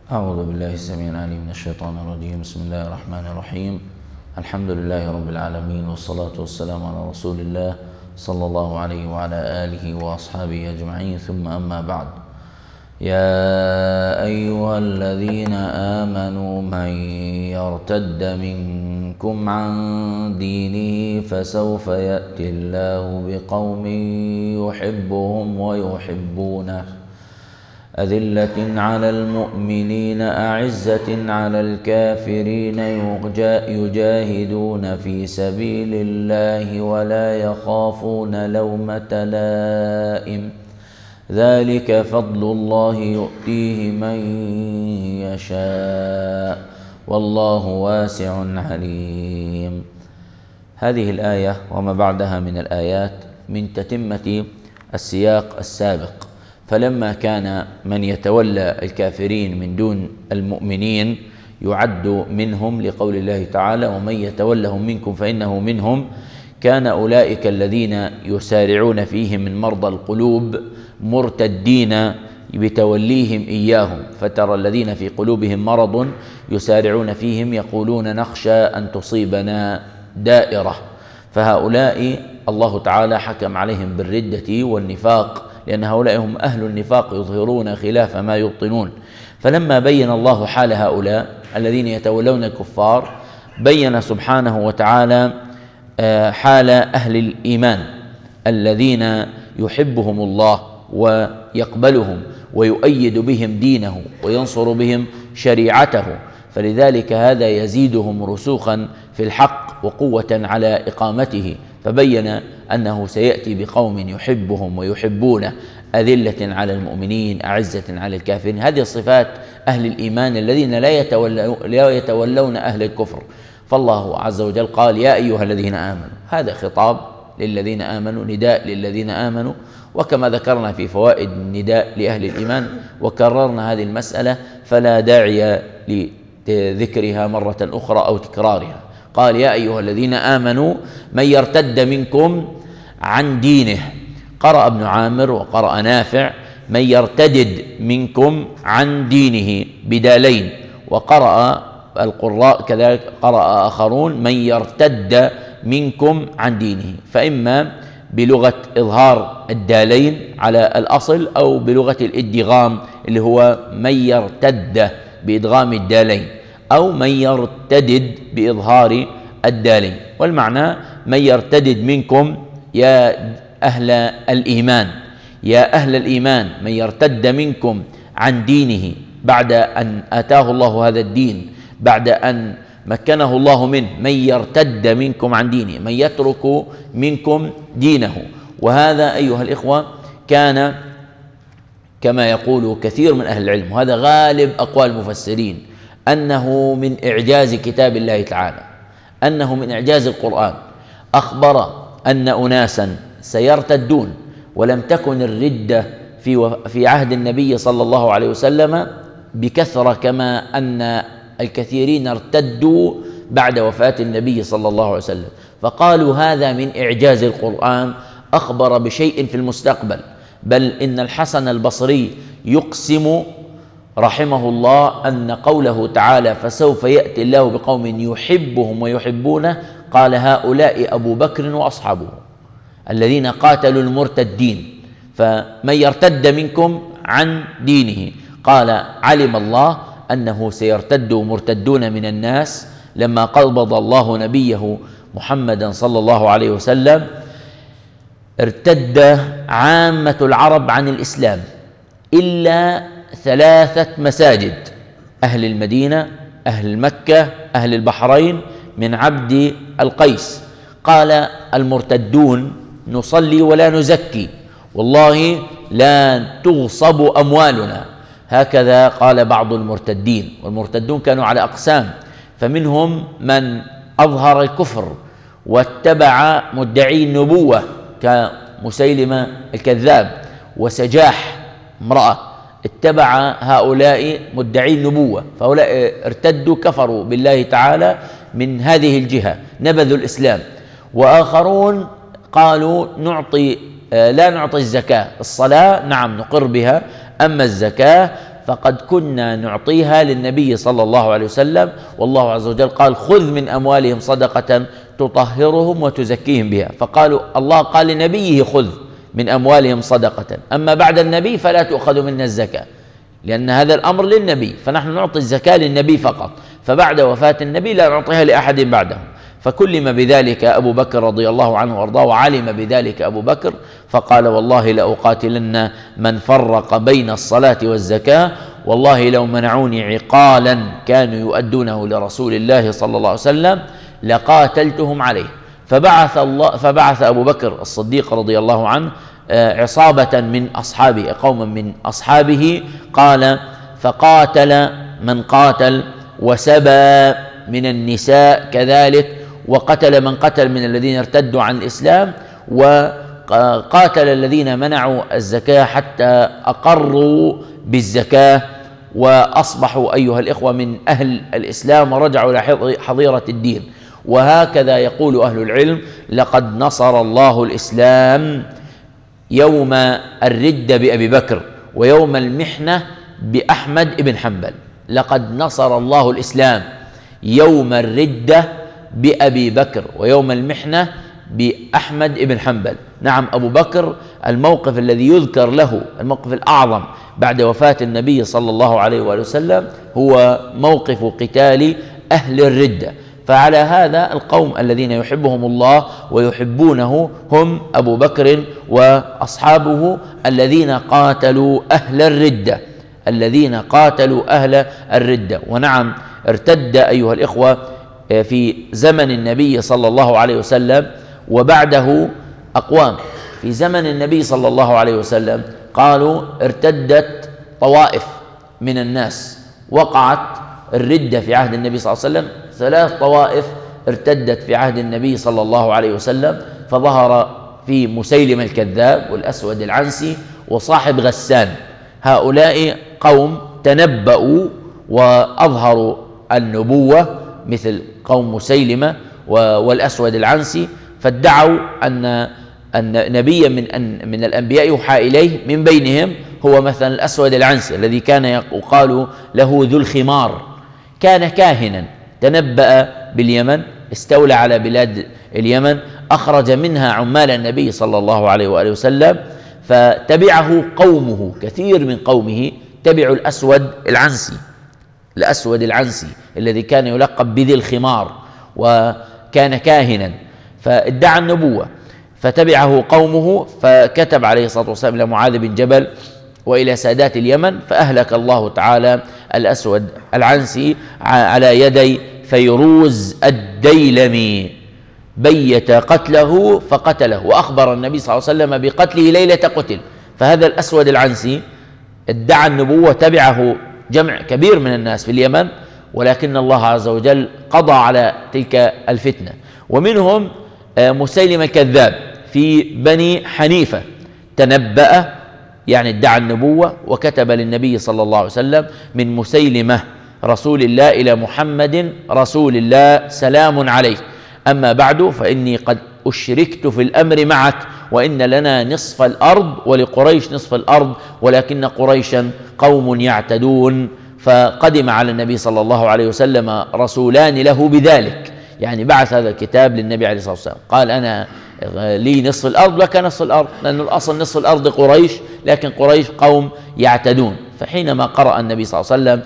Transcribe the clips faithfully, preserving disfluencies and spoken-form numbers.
أعوذ بالله السميع العليم من الشيطان الرجيم. بسم الله الرحمن الرحيم. الحمد لله رب العالمين، والصلاة والسلام على رسول الله صلى الله عليه وعلى آله وأصحابه أجمعين، ثم أما بعد. يا أيها الذين آمنوا من يرتد منكم عن دينه فسوف يأتي الله بقوم يحبهم ويحبونه أذلة على المؤمنين أعزة على الكافرين يجاهدون في سبيل الله ولا يخافون لومة لائم ذلك فضل الله يؤتيه من يشاء والله واسع عليم. هذه الآية وما بعدها من الآيات من تتمة السياق السابق، فلما كان من يتولى الكافرين من دون المؤمنين يعد منهم لقول الله تعالى: ومن يتولهم منكم فإنه منهم، كان أولئك الذين يسارعون فيهم من مرضى القلوب مرتدين بتوليهم إياهم، فترى الذين في قلوبهم مرض يسارعون فيهم يقولون نخشى أن تصيبنا دائرة، فهؤلاء الله تعالى حكم عليهم بالردة والنفاق، لأن هؤلاء هم أهل النفاق يظهرون خلاف ما يبطنون. فلما بين الله حال هؤلاء الذين يتولون الكفار، بين سبحانه وتعالى حال أهل الإيمان الذين يحبهم الله ويقبلهم ويؤيد بهم دينه وينصر بهم شريعته، فلذلك هذا يزيدهم رسوخا في الحق وقوة على إقامته. فبين أنه سيأتي بقوم يحبهم ويحبونه أذلة على المؤمنين أعزة على الكافرين. هذه صفات أهل الإيمان الذين لا يتولون أهل الكفر. فالله عز وجل قال: يا أيها الذين آمنوا، هذا خطاب للذين آمنوا، نداء للذين آمنوا، وكما ذكرنا في فوائد النداء لأهل الإيمان وكررنا هذه المسألة فلا داعي لذكرها مرة أخرى أو تكرارها. قال: يا أيها الذين آمنوا من يرتد منكم عن دينه. قرأ ابن عامر وقرأ نافع: من يرتد منكم عن دينه بدالين، وقرأ القراء كذلك قرأ آخرون: من يرتد منكم عن دينه، فإما بلغة إظهار الدالين على الأصل أو بلغة الادغام اللي هو من يرتد بإدغام الدالين، أو من يرتدد بإظهار الدالين. والمعنى: من يرتدد منكم يا أهل الإيمان، يا أهل الإيمان من يرتد منكم عن دينه بعد أن آتاه الله هذا الدين، بعد أن مكنه الله منه، من يرتد منكم عن دينه، من يترك منكم دينه. وهذا أيها الإخوة كان كما يقول كثير من أهل العلم، وهذا غالب أقوال المفسرين، أنه من إعجاز كتاب الله تعالى، أنه من إعجاز القرآن. أخبر أن أناسا سيرتدون، ولم تكن الردة في في عهد النبي صلى الله عليه وسلم بكثرة كما أن الكثيرين ارتدوا بعد وفاة النبي صلى الله عليه وسلم، فقالوا هذا من إعجاز القرآن، أخبر بشيء في المستقبل. بل إن الحسن البصري يقسم رحمه الله أن قوله تعالى: فسوف يأتي الله بقوم يحبهم ويحبونه، قال: هؤلاء أبو بكر وأصحابه الذين قاتلوا المرتدين. فمن يرتد منكم عن دينه، قال: علم الله أنه سيرتد مرتدون من الناس لما قبض الله نبيه محمدا صلى الله عليه وسلم. ارتد عامة العرب عن الإسلام إلا ثلاثة مساجد: أهل المدينة، أهل مكة، أهل البحرين من عبد القيس. قال المرتدون: نصلي ولا نزكي، والله لا تغصب أموالنا. هكذا قال بعض المرتدين، والمرتدون كانوا على أقسام، فمنهم من أظهر الكفر واتبع مدعي النبوة كمسيلمة الكذاب وسجاح امرأة، اتبع هؤلاء مدعي النبوة، فهؤلاء ارتدوا كفروا بالله تعالى من هذه الجهة، نبذوا الإسلام. وآخرون قالوا نعطي لا نعطي الزكاة، الصلاة نعم نقر بها، أما الزكاة فقد كنا نعطيها للنبي صلى الله عليه وسلم، والله عز وجل قال خذ من أموالهم صدقة تطهرهم وتزكيهم بها، فقالوا الله قال لنبيه خذ من أموالهم صدقة، أما بعد النبي فلا تؤخذ منا الزكاة، لأن هذا الأمر للنبي، فنحن نعطي الزكاة للنبي فقط، فبعد وفاة النبي لا نعطيها لأحد بعده. فكلم بذلك أبو بكر رضي الله عنه وارضاه، وعلم بذلك أبو بكر فقال والله لأقاتلن من فرق بين الصلاة والزكاة، والله لو منعوني عقالا كانوا يؤدونه لرسول الله صلى الله عليه وسلم لقاتلتهم عليه. فبعث الله فبعث أبو بكر الصديق رضي الله عنه عصابة من أصحابه، قوما من أصحابه، قال فقاتل من قاتل، وسبى من النساء كذلك، وقتل من قتل من الذين ارتدوا عن الإسلام، وقاتل الذين منعوا الزكاة حتى أقروا بالزكاة وأصبحوا أيها الإخوة من أهل الإسلام ورجعوا إلى حظيرة الدين. وهكذا يقول أهل العلم لقد نصر الله الإسلام يوم الردة بأبي بكر، ويوم المحنة بأحمد بن حنبل. لقد نصر الله الإسلام يوم الردة بأبي بكر، ويوم المحنة بأحمد بن حنبل. نعم، أبو بكر الموقف الذي يذكر له، الموقف الأعظم بعد وفاة النبي صلى الله عليه وآله وسلم، هو موقف قتال أهل الردة. فعلى هذا القوم الذين يحبهم الله ويحبونه هم أبو بكر وأصحابه الذين قاتلوا أهل الردة، الذين قاتلوا أهل الردة. ونعم، ارتد أيها الإخوة في زمن النبي صلى الله عليه وسلم وبعده أقوام. في زمن النبي صلى الله عليه وسلم قالوا ارتدت طوائف من الناس، وقعت الردة في عهد النبي صلى الله عليه وسلم. ثلاث طوائف ارتدت في عهد النبي صلى الله عليه وسلم، فظهر في مسيلم الكذاب والأسود العنسي وصاحب غسان. هؤلاء قوم تنبأوا وأظهروا النبوة مثل قوم مسيلمة والأسود العنسي، فادعوا أن أن نبيا من أن من الأنبياء يوحى إليه، من بينهم هو مثلا الأسود العنسي الذي كان يقال له ذو الخمار. كان كاهنا تنبأ باليمن، استولى على بلاد اليمن، أخرج منها عمال النبي صلى الله عليه وآله وسلم، فتبعه قومه، كثير من قومه تبعوا الأسود العنسي، الأسود العنسي الذي كان يلقب بذي الخمار، وكان كاهنا فادعى النبوة، فتبعه قومه، فكتب عليه الصلاة والسلام إلى معاذ بن جبل وإلى سادات اليمن، فأهلك الله تعالى الأسود العنسي على يدي فيروز الديلمي، بيت قتله فقتله، وأخبر النبي صلى الله عليه وسلم بقتله ليلة قتل. فهذا الأسود العنسي ادعى النبوة، تبعه جمع كبير من الناس في اليمن، ولكن الله عز وجل قضى على تلك الفتنة. ومنهم مسيلم الكذاب في بني حنيفة، تنبأ يعني ادعى النبوة، وكتب للنبي صلى الله عليه وسلم من مسيلمة رسول الله إلى محمد رسول الله سلام عليك، أما بعد فإني قد أشركت في الأمر معك، وإن لنا نصف الأرض ولقريش نصف الأرض، ولكن قريشا قوم يعتدون. فقدم على النبي صلى الله عليه وسلم رسولان له بذلك، يعني بعث هذا الكتاب للنبي عليه الصلاة والسلام، قال أنا لي نصف الأرض لك نصف الأرض، لأن الأصل نصف الأرض قريش، لكن قريش قوم يعتدون. فحينما قرأ النبي صلى الله عليه وسلم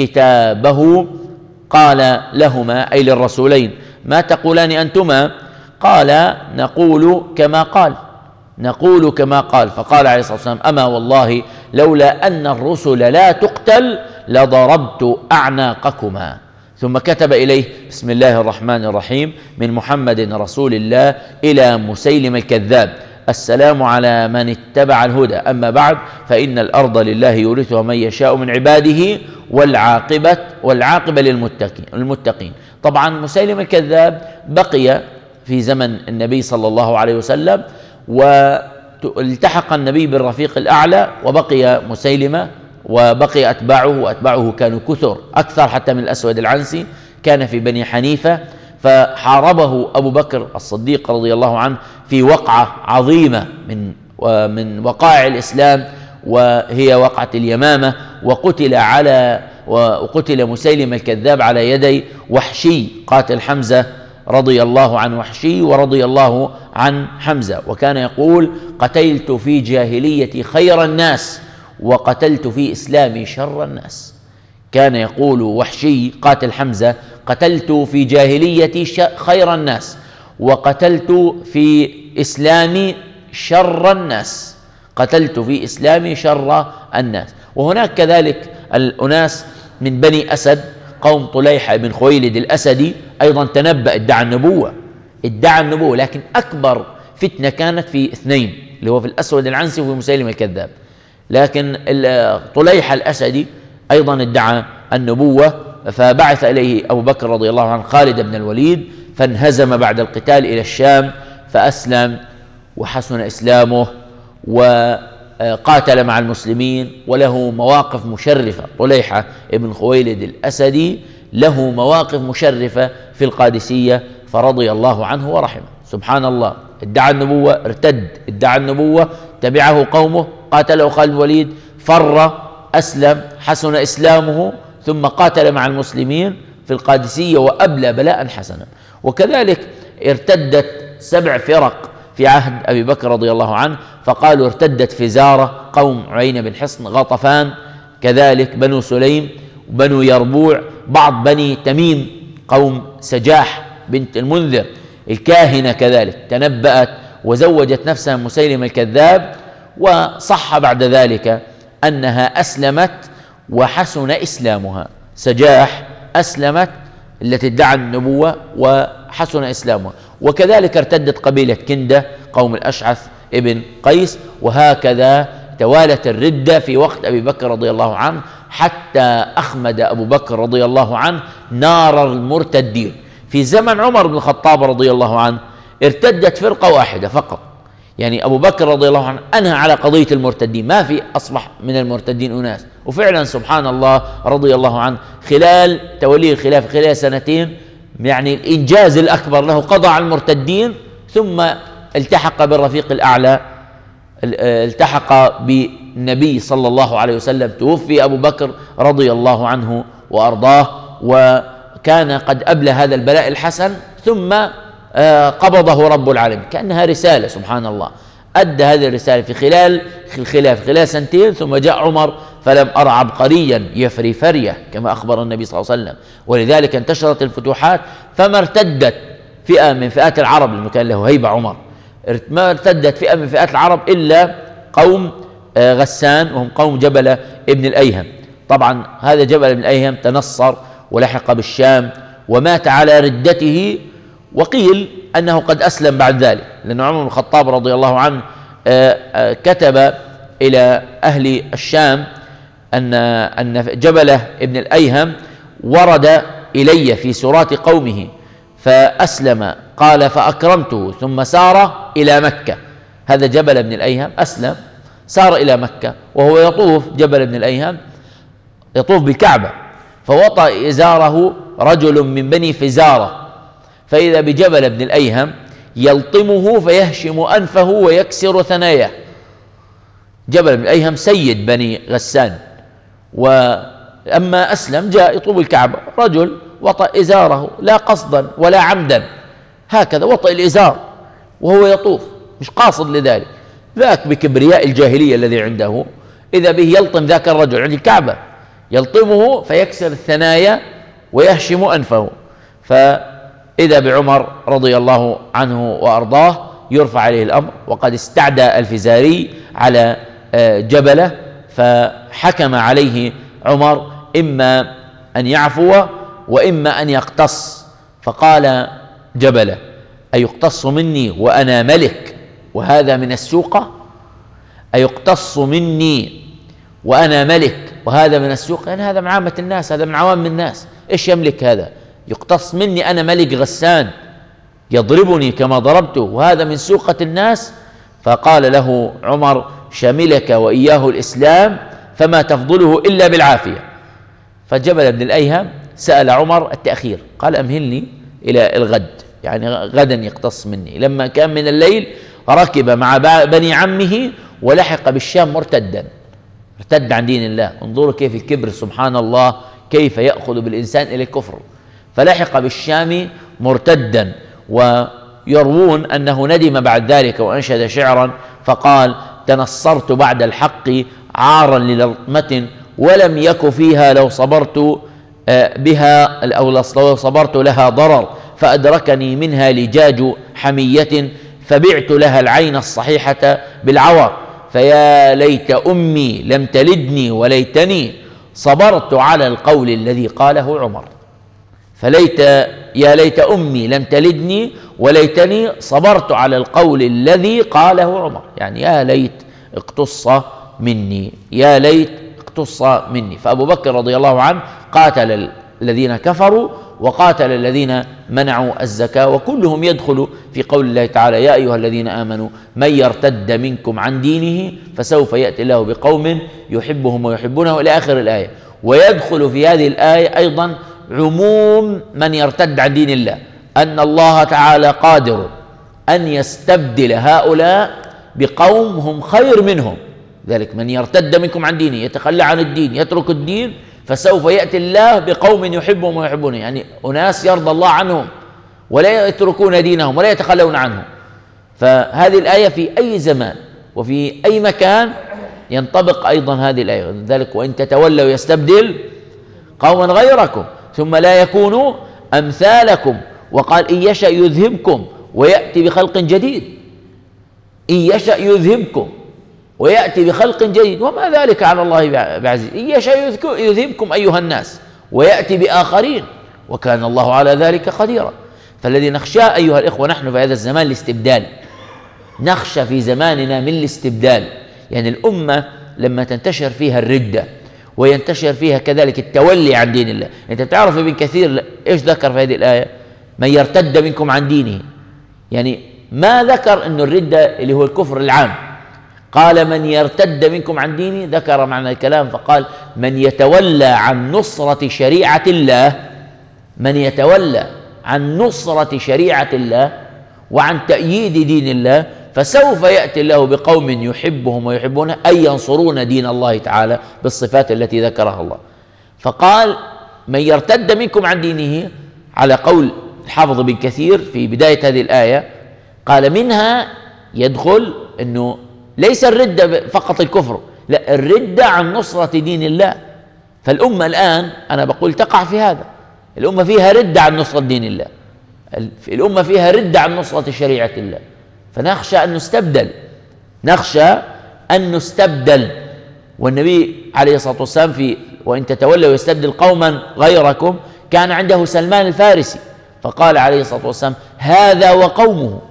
كتابه قال لهما أي للرسولين ما تقولان أنتما؟ قال نقول كما قال، نقول كما قال. فقال عليه الصلاة والسلام أما والله لولا أن الرسل لا تقتل لضربت أعناقكما. ثم كتب إليه بسم الله الرحمن الرحيم من محمد رسول الله إلى مسيلم الكذاب السلام على من اتبع الهدى، أما بعد فإن الأرض لله يورثها من يشاء من عباده والعاقبة والعاقبة للمتقين المتقين. طبعا مسيلم الكذاب بقي في زمن النبي صلى الله عليه وسلم، والتحق النبي بالرفيق الأعلى، وبقي مسيلمة وبقي أتباعه، وأتباعه كانوا كثر أكثر حتى من الأسود العنسي، كان في بني حنيفة. فحاربه أبو بكر الصديق رضي الله عنه في وقعة عظيمة من من وقائع الإسلام، وهي وقعة اليمامة، وقتل على وقتل مسيلمة الكذاب على يدي وحشي قاتل حمزة رضي الله عن وحشي ورضي الله عن حمزة، وكان يقول: قتلت في جاهليتي خير الناس وقتلت في إسلامي شر الناس. كان يقول وحشي قاتل حمزة: قتلت في جاهليتي خير الناس وقتلت في إسلامي شر الناس، قتلت في إسلامي شر الناس. وهناك كذلك الأناس من بني أسد، قوم طليحة بن خويلد الأسدي، أيضا تنبأ ادعى النبوة ادعى النبوة لكن أكبر فتنة كانت في اثنين، اللي هو في الأسود العنسي وفي مسيلمة الكذاب. لكن طليحة الأسدي أيضا ادعى النبوة، فبعث إليه أبو بكر رضي الله عنه خالد بن الوليد، فانهزم بعد القتال إلى الشام فأسلم وحسن إسلامه وقاتل مع المسلمين، وله مواقف مشرفة. طليحة بن خويلد الأسدي له مواقف مشرفة في القادسية، فرضي الله عنه ورحمه. سبحان الله، ادعى النبوة، ارتد، ادعى النبوة، تبعه قومه، قاتله خالد بن الوليد، فر، أسلم، حسن إسلامه، ثم قاتل مع المسلمين في القادسية وأبلى بلاء حسنا. وكذلك ارتدت سبع فرق في عهد أبي بكر رضي الله عنه، فقالوا ارتدت فزارة قوم عيينة بن حصن، غطفان، كذلك بنو سليم، بنو يربوع، بعض بني تميم، قوم سجاح بنت المنذر الكاهنة كذلك تنبأت وزوجت نفسها مسيلمة الكذاب، وصح بعد ذلك أنها أسلمت وحسن إسلامها. سجاح أسلمت التي ادعى النبوة وحسن إسلامها. وكذلك ارتدت قبيلة كندة قوم الأشعث ابن قيس. وهكذا توالت الردة في وقت أبي بكر رضي الله عنه، حتى أخمد أبو بكر رضي الله عنه نار المرتدين. في زمن عمر بن الخطاب رضي الله عنه ارتدت فرقة واحدة فقط، يعني أبو بكر رضي الله عنه أنهى على قضية المرتدين، ما في أصبح من المرتدين أناس. وفعلا سبحان الله رضي الله عنه خلال توليه الخلافة خلال سنتين، يعني الإنجاز الأكبر له، قضى على المرتدين ثم التحق بالرفيق الأعلى، التحق بالنبي صلى الله عليه وسلم. توفي أبو بكر رضي الله عنه وأرضاه، وكان قد أبلى هذا البلاء الحسن، ثم قبضه رب العالمين، كأنها رسالة. سبحان الله، أدى هذه الرسالة في خلال الخلافة خلال سنتين، ثم جاء عمر فلم أر عبقريا يفري فرية كما أخبر النبي صلى الله عليه وسلم، ولذلك انتشرت الفتوحات. فما ارتدت فئة من فئات العرب، لأنه كان له هيبة عمر، ما ارتدت فئة من فئات العرب إلا قوم غسان، وهم قوم جبلة ابن الأيهم. طبعا هذا جبل ابن الأيهم تنصر ولحق بالشام ومات على ردته، وقيل أنه قد أسلم بعد ذلك، لأن عمر بن الخطاب رضي الله عنه كتب إلى أهل الشام أن أن جبلة ابن الأيهم ورد إلي في سورات قومه فأسلم، قال فأكرمته، ثم سار إلى مكة. هذا جبل ابن الأيهم أسلم، سار إلى مكة، وهو يطوف جبل ابن الأيهم يطوف بالكعبة، فوطأ إزاره رجل من بني فزارة، فإذا بجبل ابن الأيهم يلطمه فيهشم أنفه ويكسر ثناياه. جبل ابن الأيهم سيد بني غسان، وأما أسلم جاء يطوف الكعبة، رجل وطأ إزاره لا قصدا ولا عمدا، هكذا وطأ الإزار وهو يطوف مش قاصد لذلك، ذاك بكبرياء الجاهلية الذي عنده، إذا به يلطم ذاك الرجل عند الكعبة، يلطمه فيكسر الثنايا ويهشم أنفه. فإذا بعمر رضي الله عنه وأرضاه يرفع عليه الأمر، وقد استعدى الفزاري على جبله، فحكم عليه عمر إما أن يعفو وإما أن يقتص. فقال جبله: أيقتص مني وأنا ملك وهذا من السوقة؟ أيقتص مني وأنا ملك وهذا من السوق؟ يعني هذا من عامة الناس، هذا من عوام الناس، إيش يملك هذا؟ يقتص مني أنا ملك غسان يضربني كما ضربته، وهذا من سوقة الناس. فقال له عمر: شملك وإياه الإسلام فما تفضله إلا بالعافية. فجبل ابن الأيهم سأل عمر التأخير، قال: أمهلني إلى الغد، يعني غدا يقتص مني. لما كان من الليل ركب مع بني عمه ولحق بالشام مرتدا، ارتد عن دين الله. انظروا كيف الكبر سبحان الله كيف يأخذ بالإنسان إلى الكفر. فلحق بالشام مرتدا، ويروون أنه ندم بعد ذلك وأنشد شعرا فقال: تنصرت بعد الحق عارا للطمة، ولم يك فيها لو صبرت بها أو لو صبرت لها ضرر، فأدركني منها لجاج حمية، فبعت لها العين الصحيحة بالعور. فيا ليت أمي لم تلدني وليتني صبرت على القول الذي قاله عمر. فليت يا ليت أمي لم تلدني وليتني صبرت على القول الذي قاله عمر، يعني يا ليت اقتص مني، يا ليت اقتص مني. فأبو بكر رضي الله عنه قاتل الذين كفروا وقاتل الذين منعوا الزكاة، وكلهم يدخل في قول الله تعالى: يا أيها الذين آمنوا من يرتد منكم عن دينه فسوف يأتي الله بقوم يحبهم ويحبونه إلى آخر الآية. ويدخل في هذه الآية أيضا عموم من يرتد عن دين الله، أن الله تعالى قادر أن يستبدل هؤلاء بقوم هم خير منهم. ذلك من يرتد منكم عن دينه، يتخلى عن الدين، يترك الدين، فسوف يأتي الله بقوم يحبهم ويحبونه، يعني أناس يرضى الله عنهم ولا يتركون دينهم ولا يتخلون عنه. فهذه الآية في أي زمان وفي أي مكان ينطبق أيضا هذه الآية. ذلك وإن تتولوا يستبدل قوما غيركم ثم لا يكونوا أمثالكم. وقال: إن يشأ يذهبكم ويأتي بخلق جديد. إن يشأ يذهبكم ويأتي بخلق جديد وما ذلك على الله بعزيز. إن يشاء يذهبكم أيها الناس ويأتي بآخرين وكان الله على ذلك قديرا. فالذي نخشى أيها الإخوة نحن في هذا الزمان الاستبدال، نخشى في زماننا من الاستبدال. يعني الأمة لما تنتشر فيها الردة وينتشر فيها كذلك التولي عن دين الله. أنت تعرف ابن كثير إيش ذكر في هذه الآية؟ من يرتد منكم عن دينه، يعني ما ذكر أنه الردة اللي هو الكفر العام، قال من يرتد منكم عن دينه، ذكر معنى الكلام فقال: من يتولى عن نصرة شريعة الله، من يتولى عن نصرة شريعة الله وعن تأييد دين الله فسوف يأتي الله بقوم يحبهم ويحبونه، أي ينصرون دين الله تعالى بالصفات التي ذكرها الله. فقال: من يرتد منكم عن دينه، على قول الحافظ بن كثير في بداية هذه الآية قال: منها يدخل أنه ليس الردة فقط الكفر، لا، الردة عن نصرة دين الله. فالأمة الآن أنا بقول تقع في هذا، الأمة فيها ردة عن نصرة دين الله، الأمة فيها ردة عن نصرة شريعة الله. فنخشى أن نستبدل، نخشى أن نستبدل. والنبي عليه الصلاة والسلام في وإن تتولوا يستبدل قوما غيركم كان عنده سلمان الفارسي، فقال عليه الصلاة والسلام: هذا وقومه،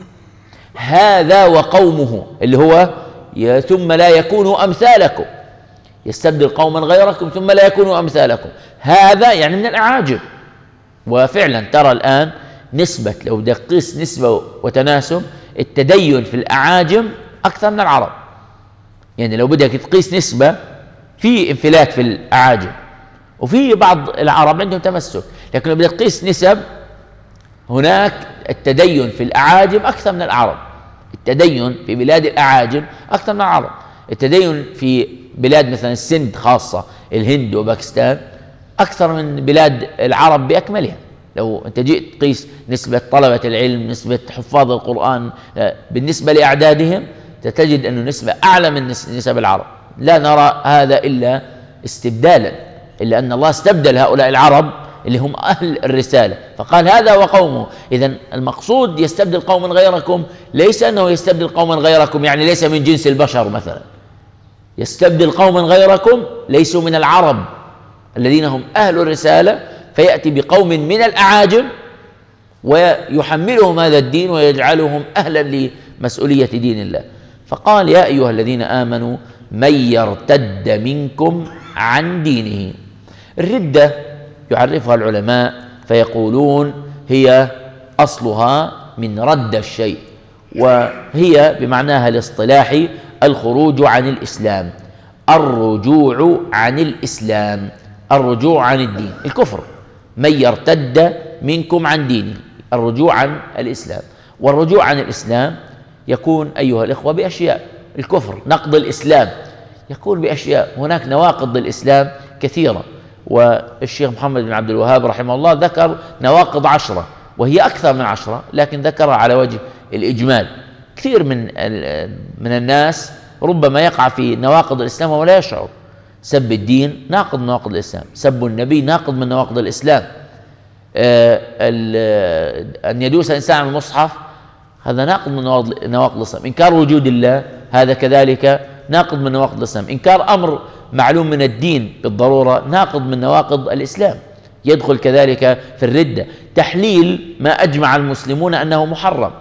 هذا وقومه، اللي هو ثم لا يكونوا أمثالكم، يستبدل قوما غيركم ثم لا يكونوا أمثالكم. هذا يعني من الأعاجم. وفعلا ترى الآن نسبة، لو بدك تقيس نسبة وتناسب، التدين في الأعاجم أكثر من العرب. يعني لو بدك تقيس نسبة، في انفلات في الأعاجم وفي بعض العرب عندهم تمسك، لكن لو بدك تقيس نسب هناك التدين في الأعاجم أكثر من العرب. التدين في بلاد الأعاجم أكثر من العرب. التدين في بلاد مثلا السند خاصة، الهند وباكستان، أكثر من بلاد العرب بأكملها. لو أنت جئت تقيس نسبة طلبة العلم، نسبة حفاظ القرآن بالنسبة لأعدادهم، تجد أنه نسبة أعلى من نسب العرب. لا نرى هذا إلا استبدالا، إلا أن الله استبدل هؤلاء العرب اللي هم أهل الرسالة، فقال: هذا وقومه. إذن المقصود يستبدل قوما غيركم، ليس أنه يستبدل قوما غيركم يعني ليس من جنس البشر مثلا، يستبدل قوما غيركم ليسوا من العرب الذين هم أهل الرسالة، فيأتي بقوم من الأعاجم ويحملهم هذا الدين ويجعلهم أهلا لمسؤولية دين الله. فقال: يا أيها الذين آمنوا من يرتد منكم عن دينه. الردة يعرفها العلماء فيقولون هي أصلها من رد الشيء، وهي بمعناها الاصطلاحي الخروج عن الإسلام، الرجوع عن الإسلام، الرجوع عن الدين، الكفر. من يرتد منكم عن دينه، الرجوع عن الإسلام. والرجوع عن الإسلام يكون أيها الإخوة بأشياء: الكفر، نقض الإسلام، يقول بأشياء. هناك نواقض للإسلام كثيرة، والشيخ محمد بن عبد الوهاب رحمه الله ذكر نواقض عشرة، وهي أكثر من عشرة لكن ذكرها على وجه الإجمال. كثير من من الناس ربما يقع في نواقض الإسلام ولا يشعر. سب الدين ناقض من نواقض الإسلام، سب النبي ناقض من نواقض الإسلام، أن يدوس الإنسان على المصحف هذا ناقض من نواقض الإسلام. إنكار وجود الله هذا كذلك ناقض من نواقض الإسلام. إنكار أمر معلوم من الدين بالضرورة ناقض من نواقض الإسلام، يدخل كذلك في الردة. تحليل ما أجمع المسلمون أنه محرم،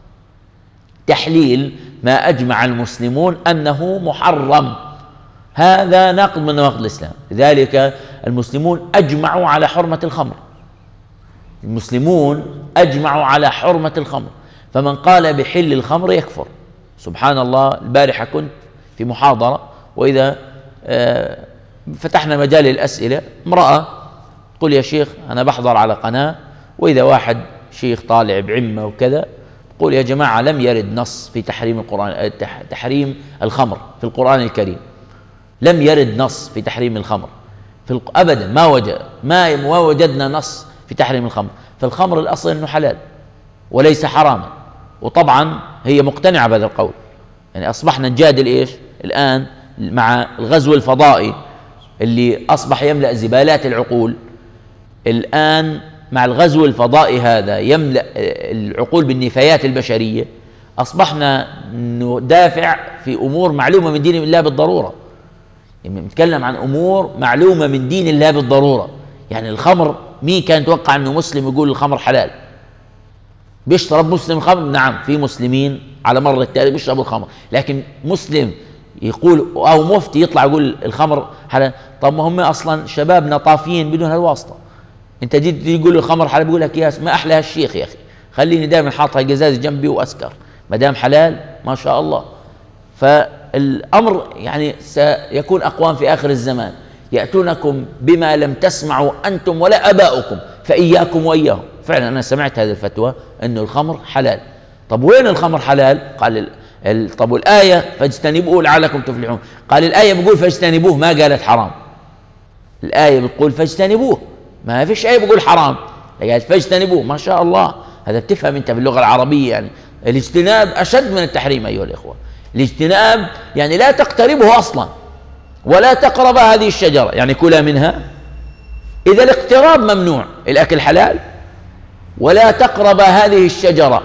تحليل ما أجمع المسلمون أنه محرم هذا ناقض من نواقض الإسلام. لذلك المسلمون أجمعوا على حرمة الخمر، المسلمون أجمعوا على حرمة الخمر، فمن قال بحل الخمر يكفر. سبحان الله، البارحة كنت في محاضرة وإذا فتحنا مجال الأسئلة، امرأة تقول يا شيخ أنا بحضر على قناة وإذا واحد شيخ طالع بعمة وكذا قول يا جماعة لم يرد نص في تحريم القرآن تحريم الخمر في القرآن الكريم، لم يرد نص في تحريم الخمر في أبدا، ما وجد ما ما وجدنا نص في تحريم الخمر. فالخمر الأصل أنه حلال وليس حراما، وطبعا هي مقتنعة بهذا القول. يعني أصبحنا نجادل إيش الآن مع الغزو الفضائي اللي أصبح يملأ زبالات العقول. الآن مع الغزو الفضائي هذا يملأ العقول بالنفايات البشرية، أصبحنا ندافع في أمور معلومة من دين الله بالضرورة، يعني نتكلم عن أمور معلومة من دين الله بالضرورة. يعني الخمر مين كان يتوقع أنه مسلم يقول الخمر حلال؟ بيشرب مسلم الخمر؟ نعم في مسلمين على مر التاريخ بيشربوا الخمر، لكن مسلم يقول أو مفتي يطلع يقول الخمر حلال؟ طب ما هم أصلا شبابنا طافيين بدون هالواسطة. أنت جيت تقول الخمر حلال بيقول لك يا ما أحلى هالشيخ يا أخي، خليني دائما حاطها جزاز جنبي وأسكر ما دام حلال ما شاء الله. فالأمر يعني سيكون أقوام في آخر الزمان يأتونكم بما لم تسمعوا أنتم ولا أباؤكم فإياكم وإياهم. فعلا أنا سمعت هذه الفتوى أنه الخمر حلال. طب وين الخمر حلال؟ قال طب الآية فاجتنبوه لعلكم تفلحون. قال الآية بيقول فاجتنبوه ما قالت حرام، الآية بتقول فاجتنبوه ما فيش آية بيقول حرام، قالت فاجتنبوه. ما شاء الله، هذا بتفهم أنت باللغة العربية. يعني الاجتناب أشد من التحريم أيها الإخوة. الاجتناب يعني لا تقتربه أصلا ولا تقرب هذه الشجرة، يعني كلا منها. إذا الاقتراب ممنوع، الأكل حلال، ولا تقرب هذه الشجرة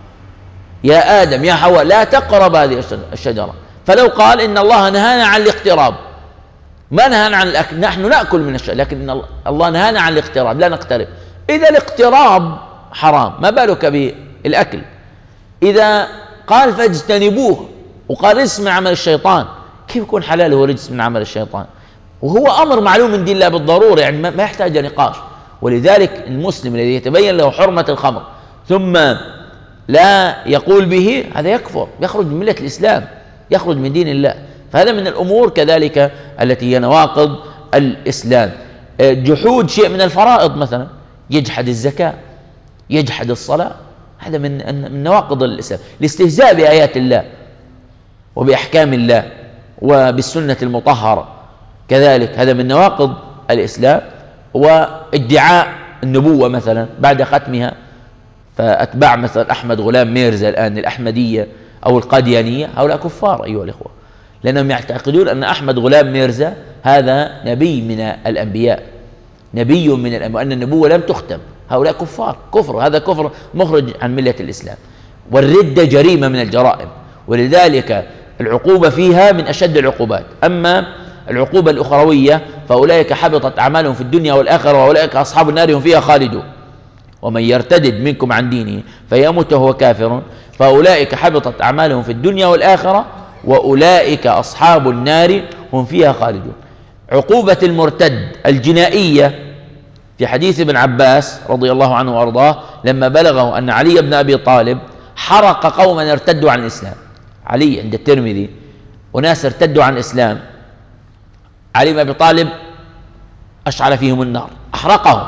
يا آدم يا حواء لا تقرب هذه الشجرة. فلو قال إن الله نهانا عن الاقتراب، ما نهانا عن الأكل، نحن نأكل من الشجرة، لكن إن الله نهانا عن الاقتراب لا نقترب. إذا الاقتراب حرام ما بالك بالأكل؟ إذا قال فاجتنبوه وقال رجس من عمل الشيطان، كيف يكون حلال هو رجس من عمل الشيطان؟ وهو أمر معلوم من دين الله بالضرورة، يعني ما يحتاج نقاش. ولذلك المسلم الذي يتبين له حرمة الخمر ثم لا يقول به هذا يكفر، يخرج من ملة الإسلام، يخرج من دين الله. فهذا من الأمور كذلك التي هي نواقض الإسلام. جحود شيء من الفرائض مثلا، يجحد الزكاة، يجحد الصلاة، هذا من من نواقض الإسلام. الاستهزاء بآيات الله وبأحكام الله وبالسنة المطهرة كذلك هذا من نواقض الإسلام. وادعاء النبوة مثلا بعد ختمها، فأتباع مثلا أحمد غلام ميرزا الآن الأحمدية أو القاديانية هؤلاء كفار أيها الإخوة، لأنهم يعتقدون أن أحمد غلام ميرزا هذا نبي من الأنبياء، نبي من الأنبياء، وأن النبوة لم تختم. هؤلاء كفار، كفر، هذا كفر مخرج عن ملة الإسلام. والردة جريمة من الجرائم، ولذلك العقوبة فيها من أشد العقوبات. أما العقوبة الأخروية فأولئك حبطت أعمالهم في الدنيا والآخرة وأولئك أصحاب النار هم فيها خالدون. ومن يرتدد منكم عن دينه فيمت وهو كافر فأولئك حبطت أعمالهم في الدنيا والآخرة وأولئك أصحاب النار هم فيها خالدون. عقوبة المرتد الجنائية في حديث ابن عباس رضي الله عنه وأرضاه لما بلغه أن علي بن أبي طالب حرق قوما ارتدوا عن الإسلام. علي عند الترمذي وناس ارتدوا عن الإسلام، علي بن أبي طالب أشعل فيهم النار، أحرقهم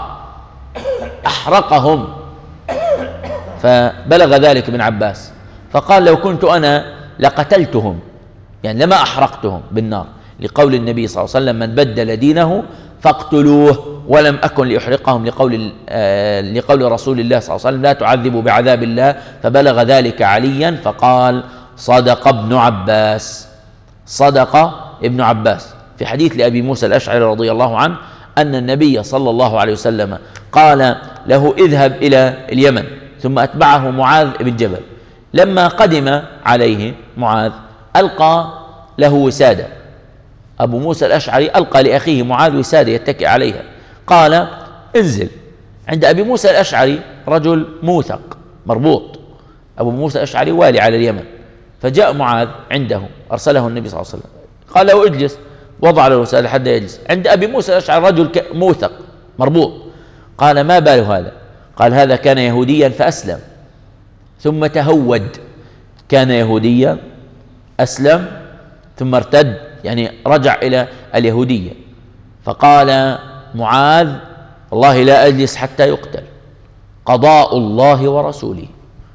أحرقهم فبلغ ذلك ابن عباس فقال لو كنت أنا لقتلتهم، يعني لما أحرقتهم بالنار لقول النبي صلى الله عليه وسلم: من بدل دينه فاقتلوه، ولم أكن لأحرقهم لقول, آه لقول رسول الله صلى الله عليه وسلم: لا تعذبوا بعذاب الله. فبلغ ذلك عليا فقال: صدق ابن عباس. صدق ابن عباس. في حديث لأبي موسى الأشعري رضي الله عنه أن النبي صلى الله عليه وسلم قال له: اذهب إلى اليمن، ثم أتبعه معاذ بن جبل. لما قدم عليه معاذ ألقى له وسادة، أبو موسى الأشعري ألقى لأخيه معاذ وسادة يتكئ عليها، قال: انزل. عند أبي موسى الأشعري رجل موثق مربوط، أبو موسى الأشعري والي على اليمن، فجاء معاذ عنده، أرسله النبي صلى الله عليه وسلم، قال له: اجلس، وضع له الوسادة حتى يجلس. عند أبي موسى الأشعري رجل موثق مربوط، قال: ما بال هذا؟ قال: هذا كان يهوديا فأسلم ثم تهود. كان يهوديا أسلم ثم ارتد، يعني رجع إلى اليهودية. فقال معاذ: والله لا أجلس حتى يقتل. قضاء الله ورسوله،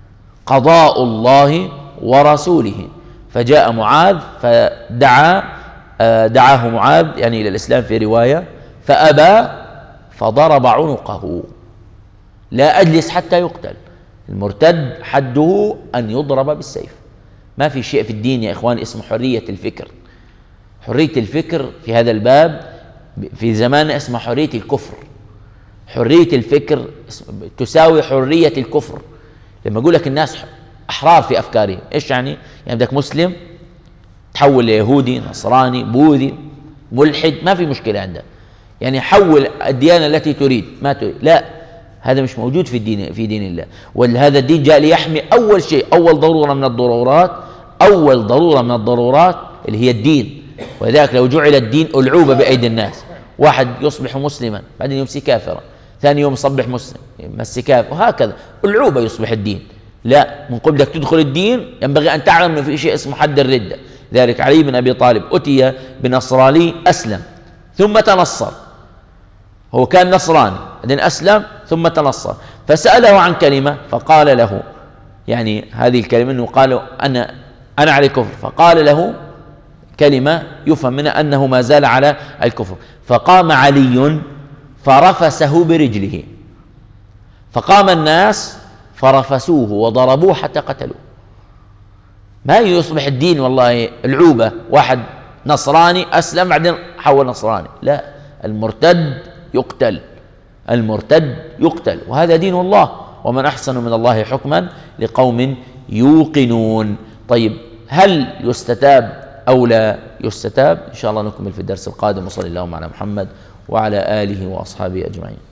قضاء الله ورسوله. فجاء معاذ فدعا دعاه معاذ يعني إلى الإسلام في رواية، فأبى فضرب عنقه. لا أجلس حتى يقتل. المرتد حده أن يضرب بالسيف. ما في شيء في الدين يا إخوان اسمه حرية الفكر. حرية الفكر في هذا الباب في زماننا اسمها حرية الكفر. حرية الفكر تساوي حرية الكفر. لما أقول لك الناس أحرار في أفكارهم، إيش يعني؟ يعني بدك مسلم تحول ليهودي، نصراني، بوذي، ملحد، ما في مشكلة عنده، يعني حول الديانة التي تريد، ما تريد، لا، هذا مش موجود في الدين، في دين الله. ولهذا الدين جاء ليحمي أول شيء، أول ضرورة من الضرورات، أول ضرورة من الضرورات اللي هي الدين. ولذلك لو جعل الدين ألعوبة بأيدي الناس، واحد يصبح مسلما بعدين يمسي كافرا، ثاني يوم يصبح مسلم يمسي كافر، وهكذا ألعوبة يصبح الدين. لا، من قبل بدك تدخل الدين ينبغي أن تعلم أنه في شيء اسمه حد الردة. ذلك علي بن أبي طالب أتي بنصراني أسلم ثم تنصر، هو كان نصراني بعدين أسلم ثم تنصر، فسأله عن كلمة فقال له، يعني هذه الكلمة أنه قال أنا أنا على الكفر، فقال له كلمة يفهم منها أنه ما زال على الكفر. فقام علي فرفسه برجله، فقام الناس فرفسوه وضربوه حتى قتلوه. ما يصبح الدين والله العوبة، واحد نصراني أسلم بعدين حول نصراني، لا، المرتد يقتل، المرتد يقتل، وهذا دين الله. ومن أحسن من الله حكما لقوم يوقنون. طيب، هل يستتاب أو لا يستتاب؟ إن شاء الله نكمل في الدرس القادم. وصلى اللهم على محمد وعلى آله وأصحابه أجمعين.